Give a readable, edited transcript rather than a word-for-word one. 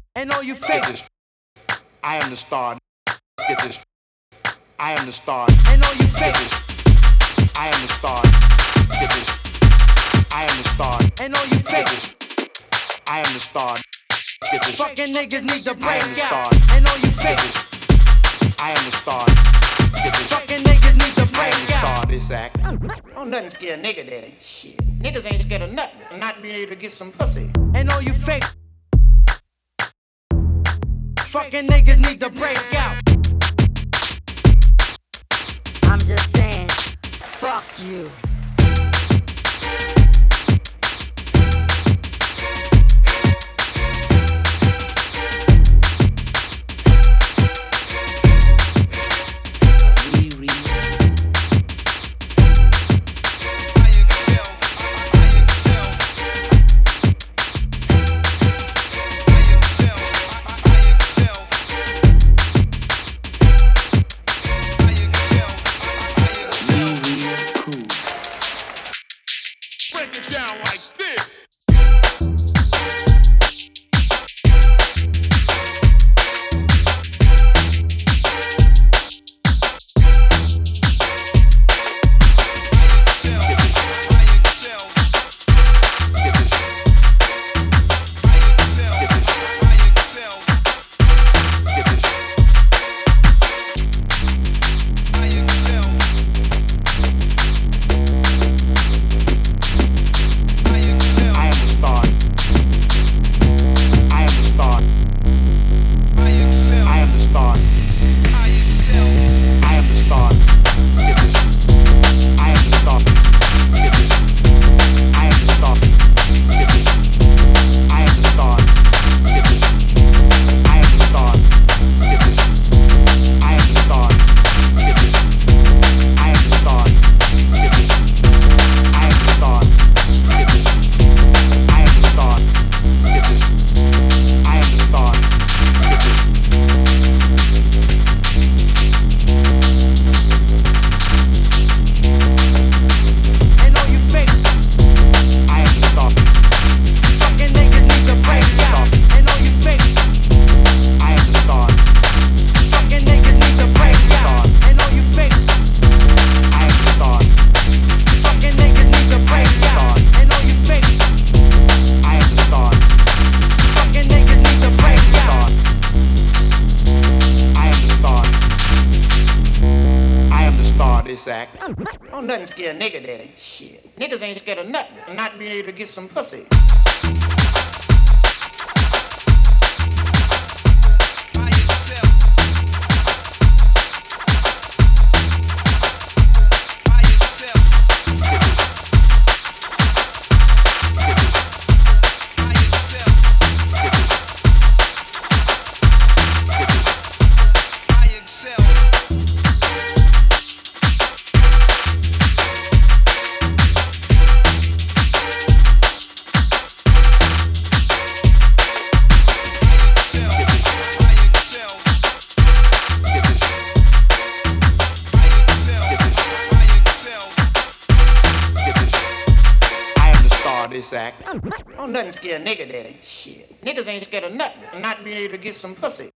And all you fake. I am the star. Let's get this. I am the star. And all you fake. I am the star. Let's get this. I am the star. And all you fake. I am the star. Let's get this. Fucking niggas need to I am break the out. star. And all you fake. I am the star. Let's get this. Fucking niggas need to I am break the out. star. This act. Don't nothing scare a nigga, daddy. Shit. Niggas ain't scared of nothing. Not being able to get some pussy. And all you fake. Fucking niggas need to break out. I'm just saying, fuck you. Break it down like this. This act. Don't nothing scare a nigga, daddy. Shit. Niggas ain't scared of nothing. Not being able to get some pussy. This act. Don't nothing scare a nigga, daddy. Shit. Niggas ain't scared of nothing. Not being able to get some pussy.